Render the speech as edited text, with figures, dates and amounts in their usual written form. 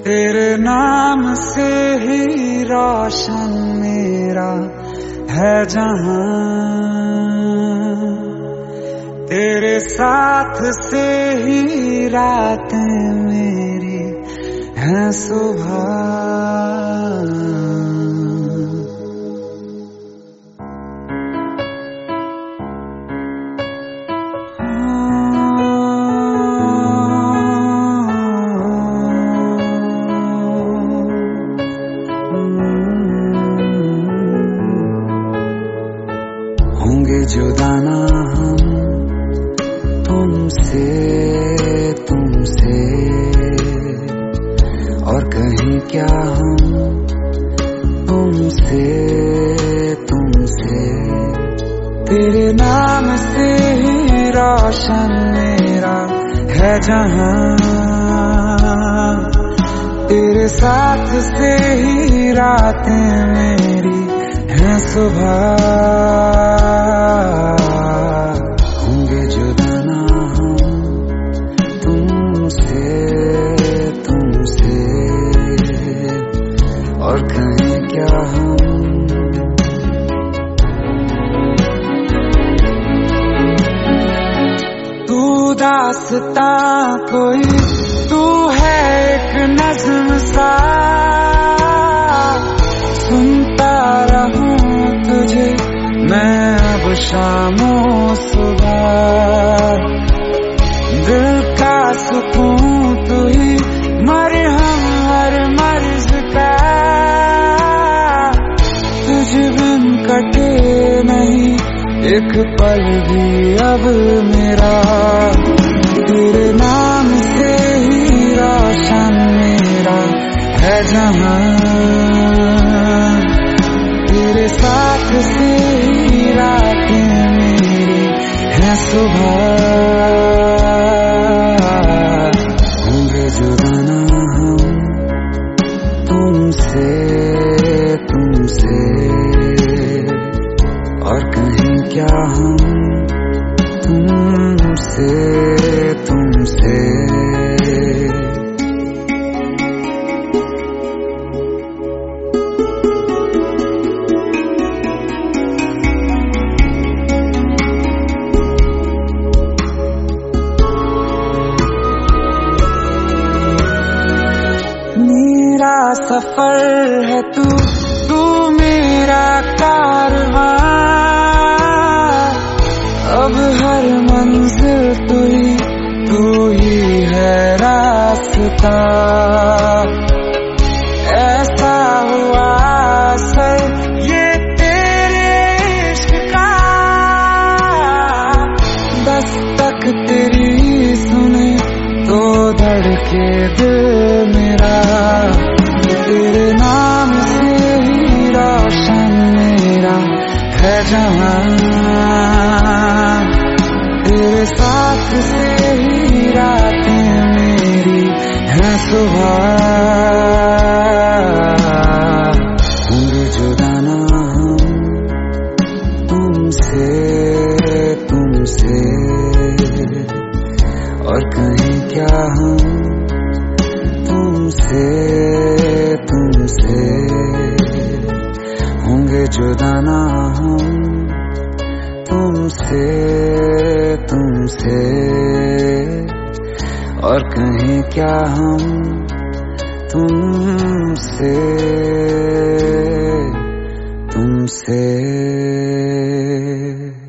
तेरे नाम से ही रोशन मेरा है जहां, तेरे साथ से ही रातें मेरी हैं सुबह। होंगे जुदा ना हम तुमसे, तुमसे और कहीं क्या हम तुमसे, तुमसे। तेरे नाम से ही रोशन मेरा है जहां, तेरे साथ से ही रातें मेरी हैं सुबह। होंगे जुदा ना हम तुमसे, तुमसे और कहीं क्या हम। तू दास्ता कोई, तू है एक नज़्म सा, सुनता रहूं तुझे मैं अब शामों सुबह। दिल का सुकून तू ही, मरहम हर मर्ज का, तुझ बिन कटे नहीं एक पल भी अब मेरा। तेरे नाम से ही रोशन मेरा है जहां, तेरे साथ से ही रातें मेरी हैं सुबह। होंगे जुदा ना हम तुमसे, तुमसे और कहीं क्या हम तुमसे, तुमसे। मेरा सफर है तू, तू मेरा कारवां, अब हर मंजिल तू ही है रास्ता। ऐसा हुआ असर ये तेरे इश्क का, दस्तक तेरी सुने तो धड़के दिल मेरा। तेरे नाम से ही रोशन मेरा है जहां, तेरे साथ से ही रातें मेरी हैं सुबह। होंगे जुदा ना हम तुमसे, तुमसे और कहीं क्या हम तुमसे, तुमसे। होंगे जुदा ना हम तुमसे, तुमसे और कहीं क्या हम तुमसे, तुमसे।